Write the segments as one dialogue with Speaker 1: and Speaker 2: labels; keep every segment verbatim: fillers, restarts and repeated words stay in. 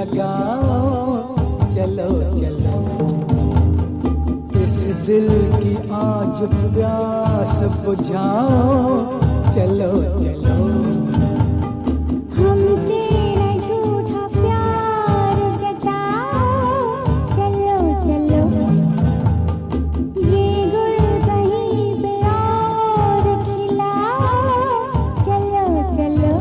Speaker 1: लगाओ, चलो चलो। इस दिल की आज प्यास बुझाओ, चलो चलो।
Speaker 2: हमसे न झूठा प्यार जताओ, चलो चलो। ये गुल कहीं पे और खिलाओ, चलो चलो।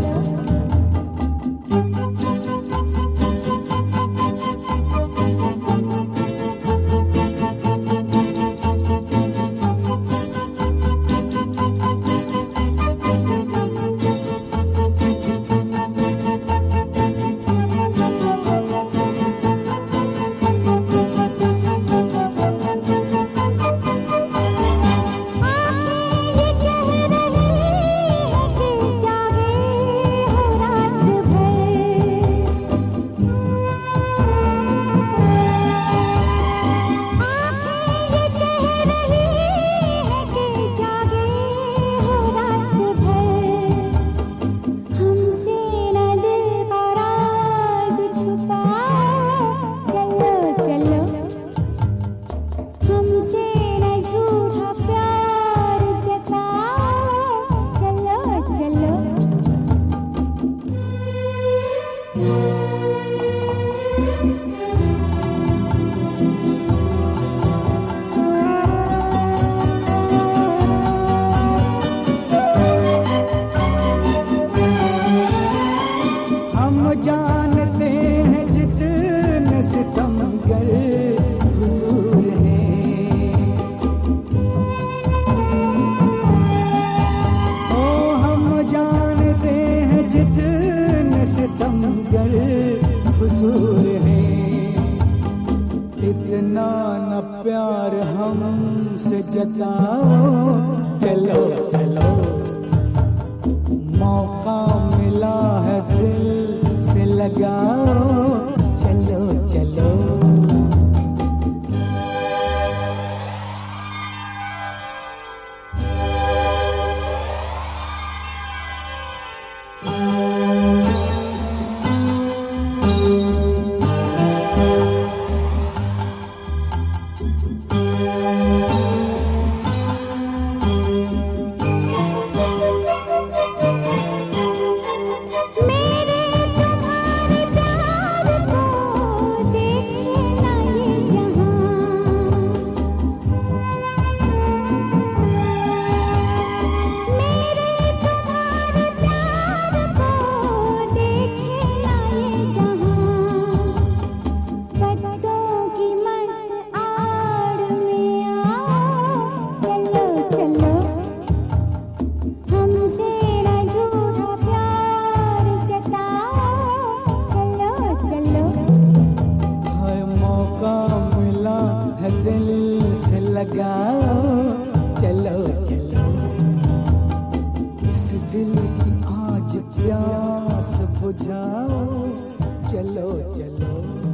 Speaker 1: जानते हैं जितने सितमगर हुजूर हैं, ओ हम जानते हैं जितने सितमगर हुजूर हैं। इतना न प्यार हमसे जताओ, चलो चलो। मौका मिला है दिल से लगाओ, चलो चलो। दिल से लगाओ, चलो चलो। इस दिल की आज प्यास बुझाओ, चलो चलो।